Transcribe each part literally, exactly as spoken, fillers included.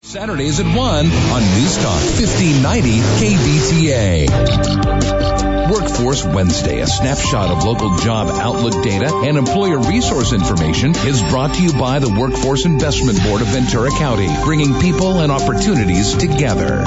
Saturdays at one on News Talk fifteen ninety K B T A. Workforce Wednesday, a snapshot of local job outlook data and employer resource information, is brought to you by the Workforce Investment Board of Ventura County, bringing people and opportunities together.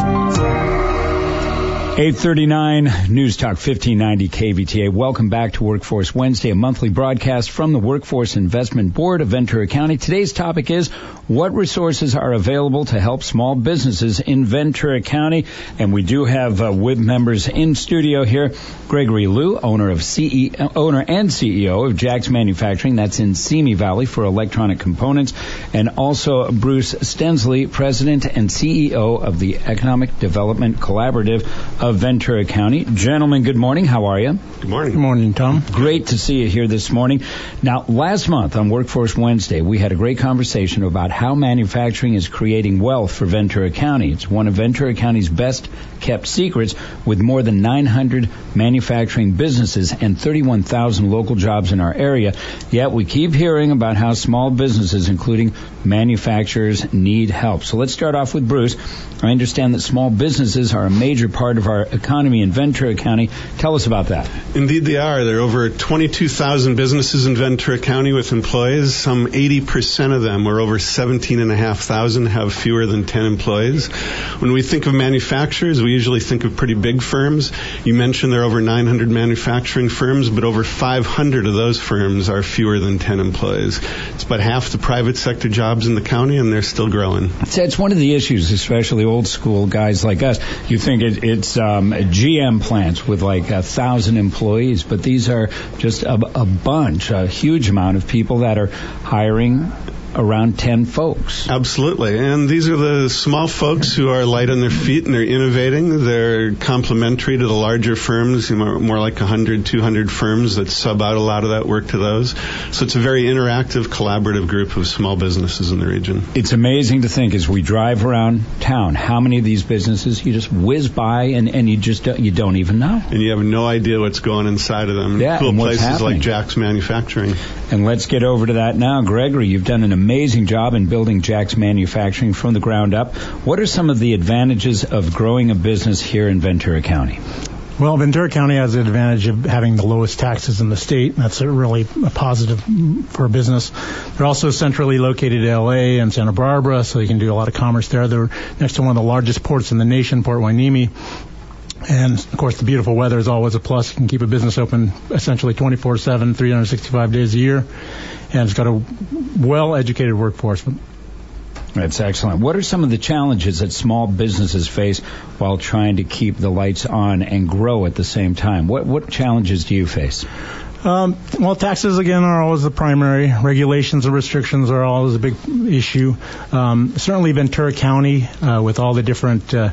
eight thirty-nine News Talk fifteen ninety K B T A. Welcome back to Workforce Wednesday, a monthly broadcast from the Workforce Investment Board of Ventura County. Today's topic is what resources are available to help small businesses in Ventura County. And we do have uh, W I B members in studio here. Gregory Liu, owner of C E O, owner and C E O of Jack's Manufacturing, that's in Simi Valley for electronic components, and also Bruce Stensley, president and C E O of the Economic Development Collaborative of Ventura County. Gentlemen, good morning. How are you? Good morning. Good morning, Tom. Great to see you here this morning. Now, last month on Workforce Wednesday, we had a great conversation about how manufacturing is creating wealth for Ventura County. It's one of Ventura County's best kept secrets, with more than nine hundred manufacturing businesses and thirty-one thousand local jobs in our area. Yet we keep hearing about how small businesses, including manufacturers, need help. So let's start off with Bruce. I understand that small businesses are a major part of our economy in Ventura County. Tell us about that. Indeed they are. There are over twenty-two thousand businesses in Ventura County with employees. Some eighty percent of them, or over seventeen thousand five hundred, have fewer than ten employees. When we think of manufacturers, we usually think of pretty big firms. You mentioned there are over nine hundred manufacturing firms, but over five hundred of those firms are fewer than ten employees. It's about half the private sector jobs in the county, and they're still growing. So it's one of the issues, especially old school guys like us. You think it, it's um, G M plants with like a thousand employees, but these are just a, a bunch, a huge amount of people that are hiring around ten folks. Absolutely. And these are the small folks who are light on their feet and they're innovating. They're complementary to the larger firms, more, more like one hundred, two hundred firms that sub out a lot of that work to those. So it's a very interactive, collaborative group of small businesses in the region. It's amazing to think as we drive around town, how many of these businesses you just whiz by and, and you just don't, you don't even know. And you have no idea what's going inside of them. Yeah, cool and what's places happening. like Jack's Manufacturing. And let's get over to that now. Gregory, you've done an amazing job in building Jack's Manufacturing from the ground up. What are some of the advantages of growing a business here in Ventura County? Well, Ventura County has the advantage of having the lowest taxes in the state. That's a really a positive for a business. They're also centrally located in L A and Santa Barbara, so you can do a lot of commerce there. They're next to one of the largest ports in the nation, Port Hueneme. And, of course, the beautiful weather is always a plus. You can keep a business open essentially twenty-four seven, three hundred sixty-five days a year. And it's got a well-educated workforce. That's excellent. What are some of the challenges that small businesses face while trying to keep the lights on and grow at the same time? What what challenges do you face? Um, well, taxes, again, are always the primary. Regulations and restrictions are always a big issue. Um, certainly Ventura County, uh, with all the different uh,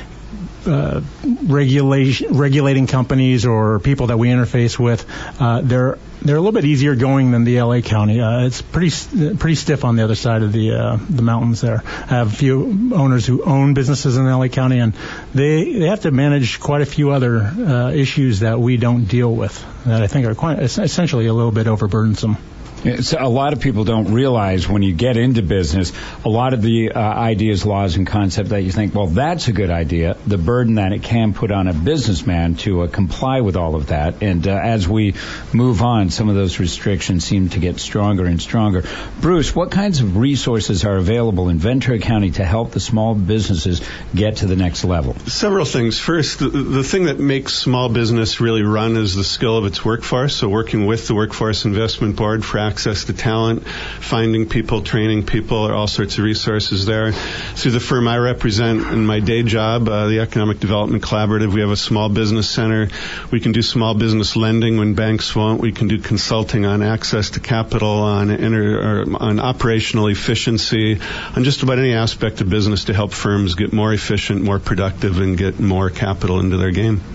uh, regulation, regulating companies or people that we interface with, uh, they're They're a little bit easier going than the L A County. Uh, it's pretty pretty stiff on the other side of the uh, the mountains there. I have a few owners who own businesses in L A County, and they they have to manage quite a few other uh, issues that we don't deal with, that I think are quite essentially a little bit overburdensome. So a lot of people don't realize when you get into business, a lot of the uh, ideas, laws, and concepts that you think, well, that's a good idea, the burden that it can put on a businessman to uh, comply with all of that. And uh, as we move on, some of those restrictions seem to get stronger and stronger. Bruce, what kinds of resources are available in Ventura County to help the small businesses get to the next level? Several things. First, the, the thing that makes small business really run is the skill of its workforce. So working with the Workforce Investment Board for access to talent, finding people, training people, there are all sorts of resources there. Through the firm I represent in my day job, uh, the Economic Development Collaborative, we have a small business center. We can do small business lending when banks won't. We can do consulting on access to capital, on inter, or on operational efficiency, on just about any aspect of business to help firms get more efficient, more productive, and get more capital into their game.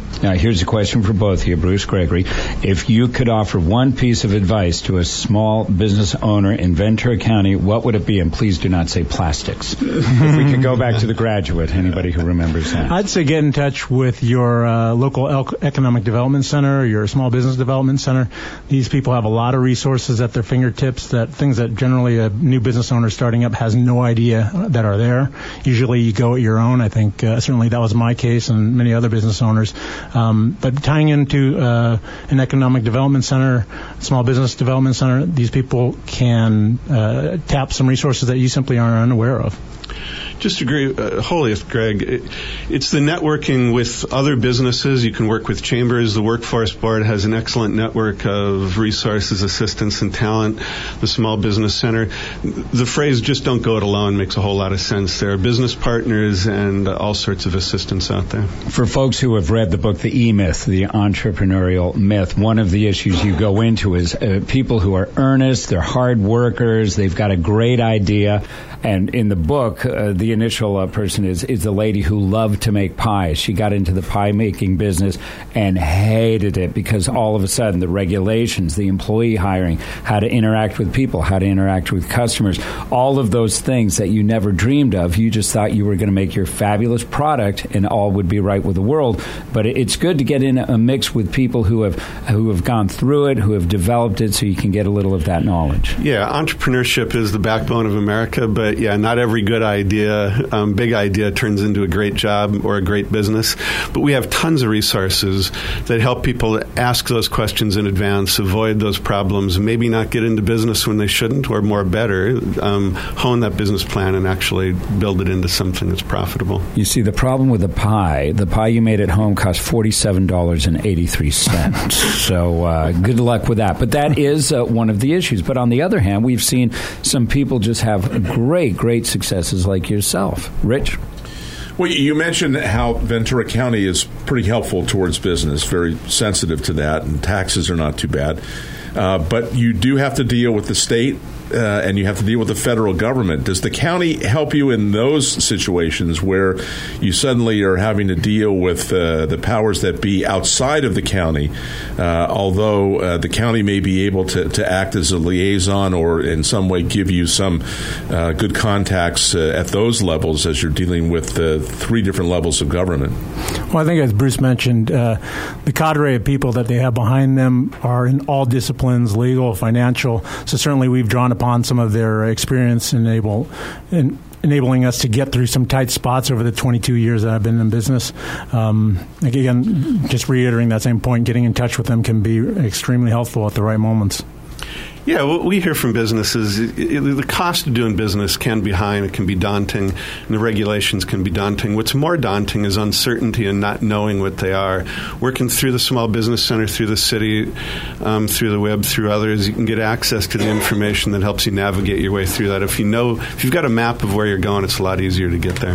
Now, here's a question for both of you, Bruce, Gregory. If you could offer one piece of advice to a small business owner in Ventura County, what would it be? And please do not say plastics. If we could go back to the Graduate, anybody who remembers that. I'd say get in touch with your uh, local el- economic development center, your small business development center. These people have a lot of resources at their fingertips, that things that generally a new business owner starting up has no idea that are there. Usually you go at your own. I think uh, certainly that was my case and many other business owners. Um, but tying into uh, an economic development center, small business development center, these people can uh, tap some resources that you simply aren't unaware of. Just agree uh, wholly with Greg. It, it's the networking with other businesses. You can work with chambers. The Workforce Board has an excellent network of resources, assistance, and talent. The Small Business Center. The phrase "just don't go it alone" makes a whole lot of sense. There are business partners and uh, all sorts of assistance out there. For folks who have read the book, The E-Myth, The Entrepreneurial Myth, one of the issues you go into is uh, people who are earnest, they're hard workers, they've got a great idea. And in the book, uh, the initial uh, person is, is the lady who loved to make pies. She got into the pie making business and hated it because all of a sudden the regulations, the employee hiring, how to interact with people, how to interact with customers, all of those things that you never dreamed of. You just thought you were going to make your fabulous product and all would be right with the world. But it's good to get in a mix with people who have who have gone through it, who have developed it, so you can get a little of that knowledge. Yeah, entrepreneurship is the backbone of America, but yeah, not every good idea, um, big idea turns into a great job or a great business. But we have tons of resources that help people ask those questions in advance, avoid those problems, maybe not get into business when they shouldn't, or more better, um, hone that business plan and actually build it into something that's profitable. You see, the problem with the pie, the pie you made at home cost forty-seven dollars and eighty-three cents. So uh, good luck with that. But that is uh, one of the issues. But on the other hand, we've seen some people just have great, great successes like yourself. Rich? Well, you mentioned how Ventura County is pretty helpful towards business, very sensitive to that, and taxes are not too bad. Uh, but you do have to deal with the state, uh, and you have to deal with the federal government. Does the county help you in those situations where you suddenly are having to deal with uh, the powers that be outside of the county, uh, although uh, the county may be able to, to act as a liaison or in some way give you some uh, good contacts uh, at those levels as you're dealing with uh, three different levels of government? Well, I think as Bruce mentioned, uh, the cadre of people that they have behind them are in all disciplines, legal, financial. So certainly we've drawn upon some of their experience enable, in enabling us to get through some tight spots over the twenty-two years that I've been in business. Um, again, just reiterating that same point, getting in touch with them can be extremely helpful at the right moments. Yeah, what we hear from businesses, it, it, the cost of doing business can be high and it can be daunting, and the regulations can be daunting. What's more daunting is uncertainty and not knowing what they are. Working through the Small Business Center, through the city, um, through the web, through others, you can get access to the information that helps you navigate your way through that. If you know, if you've got a map of where you're going, it's a lot easier to get there.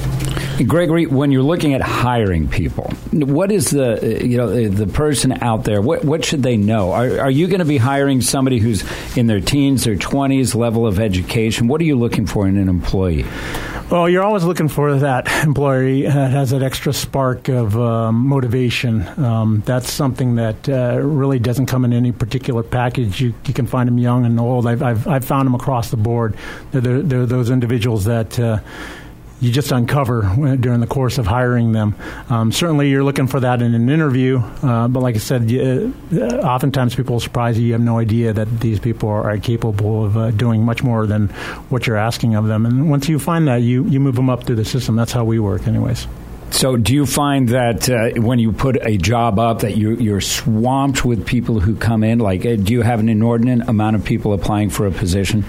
Gregory, when you're looking at hiring people, what is the you know the person out there? What what should they know? Are, are you going to be hiring somebody who's in their teens or twenties, level of education? What are you looking for in an employee? Well, you're always looking for that employee that has that extra spark of um, motivation. Um, that's something that uh, really doesn't come in any particular package. You, you can find them young and old. I've I've, I've found them across the board. They're, they're, they're those individuals that Uh, you just uncover during the course of hiring them. Um, certainly you're looking for that in an interview, uh, but like I said, you, uh, oftentimes people will surprise you. You have no idea that these people are, are capable of uh, doing much more than what you're asking of them. And once you find that, you, you move them up through the system. That's how we work anyways. So do you find that uh, when you put a job up that you, you're swamped with people who come in? Like, uh, do you have an inordinate amount of people applying for a position?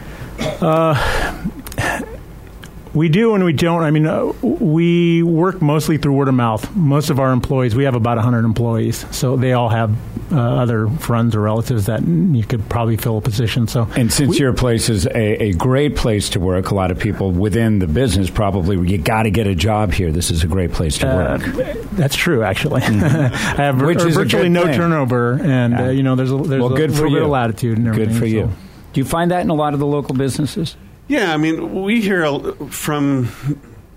Uh We do and we don't. I mean, uh, we work mostly through word of mouth. Most of our employees, we have about one hundred employees, so they all have uh, other friends or relatives that you could probably fill a position. So, And since we, your place is a, a great place to work, a lot of people within the business probably, you got to get a job here. This is a great place to work. Uh, that's true, actually. Mm-hmm. I have Which is virtually no thing. turnover, and yeah. uh, you know, there's a, there's well, a good little for bit you. of latitude and everything. Good for so. you. Do you find that in a lot of the local businesses? Yeah, I mean, we hear from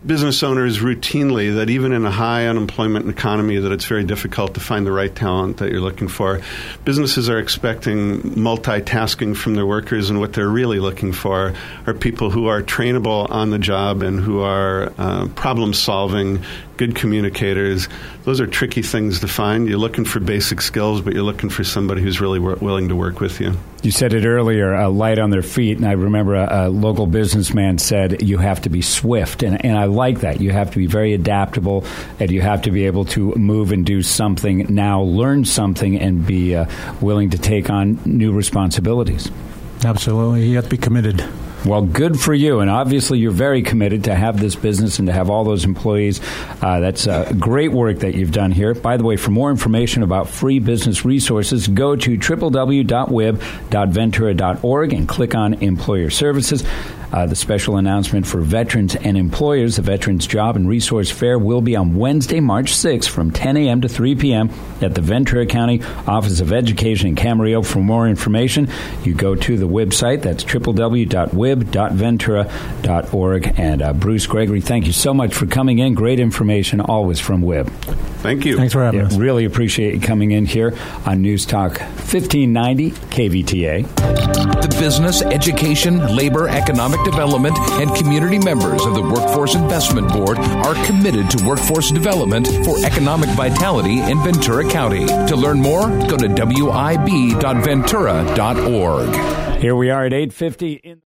business owners routinely that even in a high unemployment economy that it's very difficult to find the right talent that you're looking for. Businesses are expecting multitasking from their workers, and what they're really looking for are people who are trainable on the job and who are uh, problem-solving, good communicators. Those are tricky things to find. You're looking for basic skills, but you're looking for somebody who's really w- willing to work with you. You said it earlier, uh, light on their feet, and I remember a, a local businessman said you have to be swift, and, and I like that. You have to be very adaptable, and you have to be able to move and do something now, learn something, and be uh, willing to take on new responsibilities. Absolutely. You have to be committed. Well, good for you. And obviously, you're very committed to have this business and to have all those employees. Uh, that's uh, great work that you've done here. By the way, for more information about free business resources, go to w w w dot w i b dot ventura dot org and click on Employer Services. Uh, the special announcement for veterans and employers, the Veterans Job and Resource Fair, will be on Wednesday, March sixth from ten a.m. to three p.m. at the Ventura County Office of Education in Camarillo. For more information, you go to the website. That's w w w dot w i b dot ventura dot org. And uh, Bruce Gregory, thank you so much for coming in. Great information, always from W I B. Thank you. Thanks for having yeah, us. Really appreciate you coming in here on News Talk fifteen ninety K V T A. The business, education, labor, economic development, and community members of the Workforce Investment Board are committed to workforce development for economic vitality in Ventura County. To learn more, go to w i b dot ventura dot org. Here we are at eight fifty in